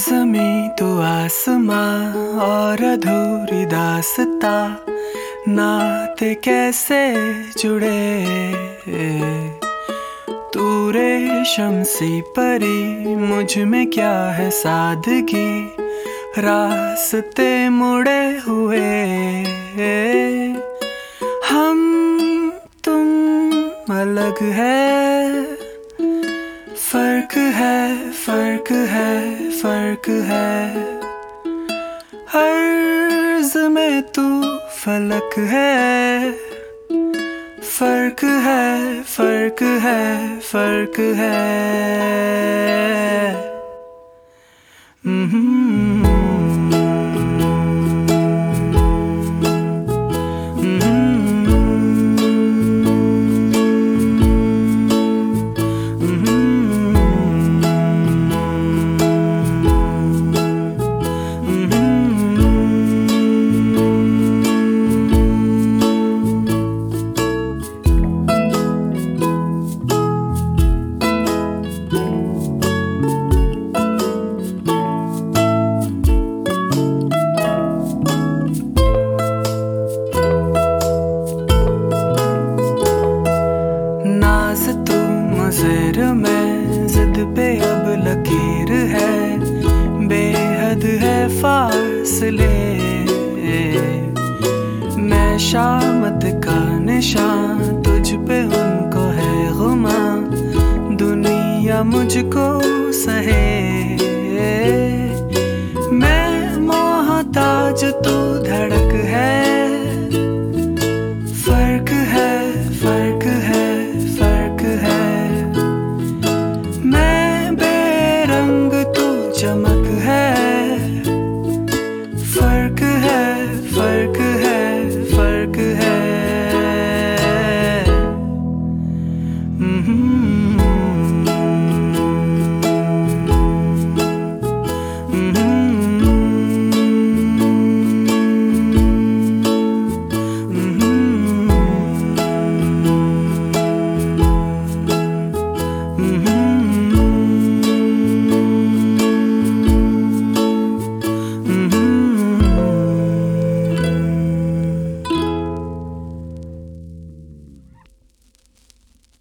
जमी तो आसमां और अधूरी दास्ता, नाते कैसे जुड़े। तू रेशम सी परी, मुझ में क्या है सादगी, रास्ते मुड़े हुए। हम तुम अलग है, फर्क है, फर्क है, फर्क है। अर्ज़ में तू फलक है, फर्क है, फर्क है, फर्क है। तू मुज़र में ज़िद पे अब लकीर है, बेहद है फासले। मैं शामत का निशान, तुझ पे उनको है गुमा, दुनिया मुझको सहे। मैं मोहताज, तू धड़क है,